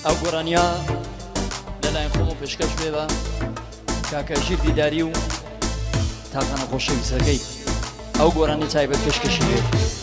ئەو گۆڕانیا لەلایەن خۆم و پێشکەش بێ بە کاکە ژیر دیداری و تاقانە خۆشەویستەکەی ئەو گۆڕانی تایبەت پێشکەشی بێ.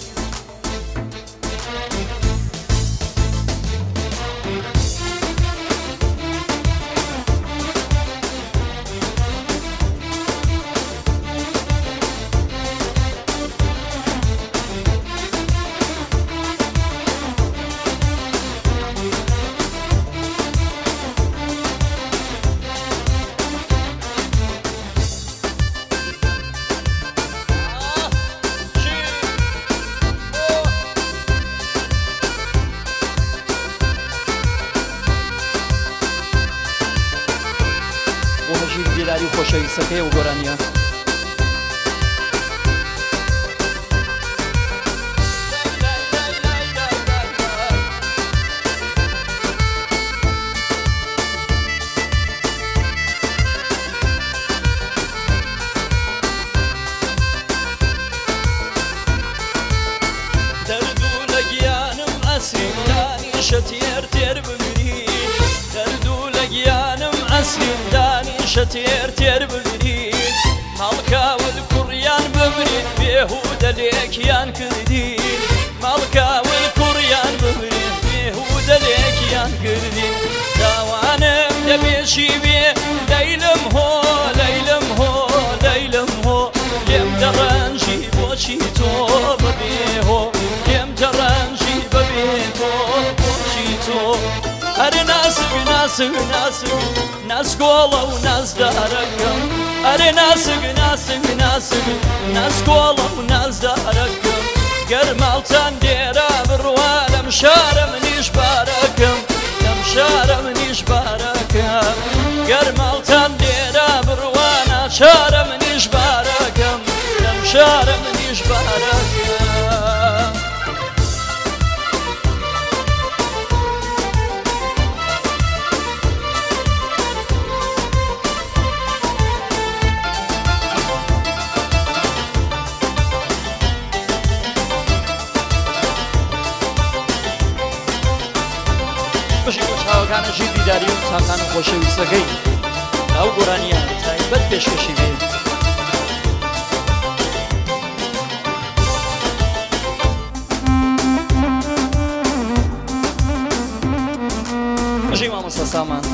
دیداری و خۆشەویستەکەی و گۆرانیە دەردوو لە گیانم ئەسیندانیشە تێر تێر بگری دەردوو لە گیانم ئەسیندانیشە تێر تێر بگری ماڵکاول کوڕیان ببرین بێهودە لێکیان کردین ماڵکاول کوڕیان ببرین بێهودە لێکیان کردین داوانم دەبێشی بێ لەیلم هۆ لەیلم هۆ لەیلم هۆ لێم دەڕەنجی بۆچی تۆ بەبێ هۆ لێم دەڕەنجی بەبێ تۆ بۆچی تۆ هەر ناسک ناسک ناسک ناسکۆڵە و نازدارەکەم ئەرێ ناسک ناسک ناسک ناسکۆڵە و نازدارەکەم گەر ماڵتان دێرا بڕوا لەم شارە منیش بارەکەم لەم شارە منیش بارەکەم گەر ماڵتان دێرا بڕوا ناچارە منیش بارەکەم لەم شارە منیش بارەکەم بەشی بۆ چاوەکانە ژیر دیداری و تاقانە خۆشەویستەکەی ئەو گۆرانیە تایبەت پێشکەشی بێ. بەشی مامۆستا سامان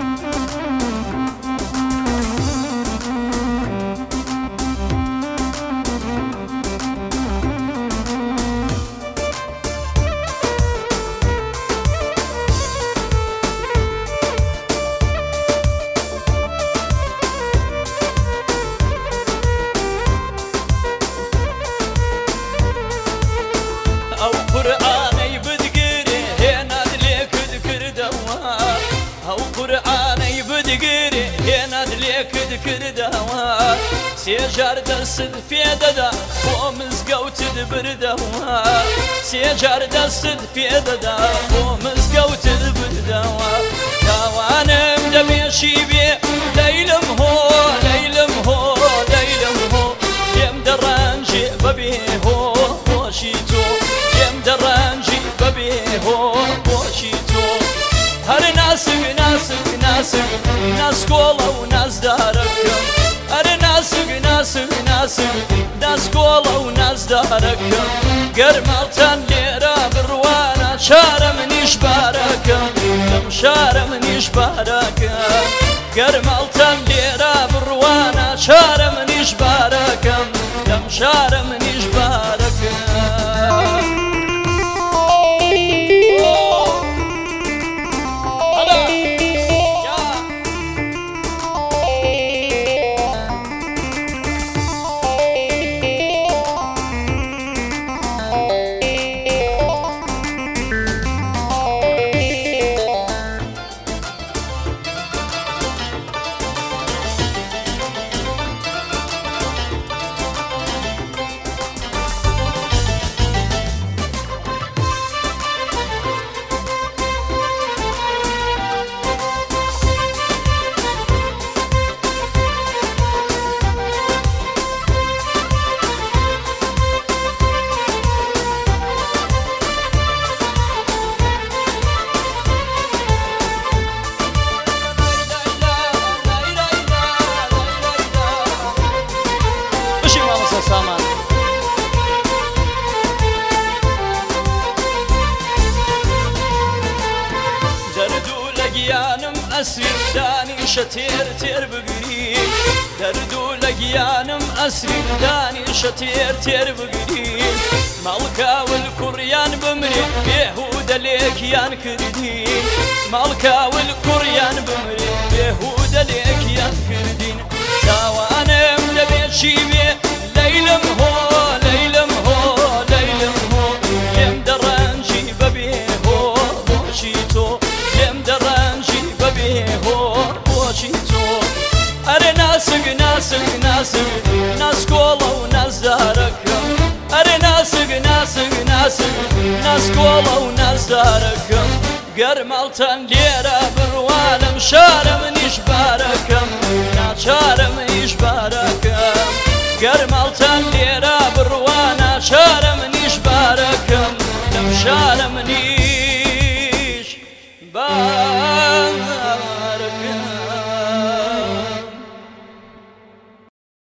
ئەو قورئانەی بدگرێ هێنات لێ کرد کردەوە ئەو قورئانەی بدگرێ هێنات لێ کرد کردەوە سێجار دەست پێدەدا بۆ مزگەوتت بردەوە سێجار دەست پێدەدا بۆ مزگەوتت بردەوە داوانم دەبێشی بێ لەیلم هۆ لەیلم هۆ لەیلم هۆ لێم دەڕەنجێ بەبێ هۆ بۆچی تۆ لێم دەڕەنجی بەبێ هۆ بۆچی تۆ هەر ناسک ناسک ناسک ناسکۆڵە و نازدارەکەم هەر ناسک ناسک ناسک ناسکۆڵە و نازدارەکەم گەر ماڵتان لێرە بڕوانە چارە منیش بارەکەم لەم شارە منیش بارەکەم گەر ماڵتان لێرە بڕوانە چارە منیش بارەکەم لەم شارە منیش بارەکەم سامان دردو لگیانم اسیر دانیشە تێر تێر بگری دردو لگیانم اسیر دانیشە تێر تێر بگری ماڵکاول کوڕیان بمرێ بێهودە لێکیان کردین ماڵکاول کوڕیان بمرێ بێهودە لێکیان کردین چاوانم دەبێت چی بێ لەیلم هۆ لەیلم هۆ لەیلم هۆ لێم دەڕەنجی بەبێ هۆ بۆچی تۆ لێم دەڕەنجی بەبێ هۆ بۆچی تۆ ئەرێ ناسک ناسک ناسک ناسکۆڵە و نازدارەکەم ئەرێ ناسک ناسک ناسک ناسکۆڵە و نازدارەکەم گەرماڵتان لێرە بڕوانم شارە منیش بارەکەم ناچارە منیش بارەکەم گەرماڵتان لێرە بڕوانە شارە منیش بارەکەم لەم شارە منیش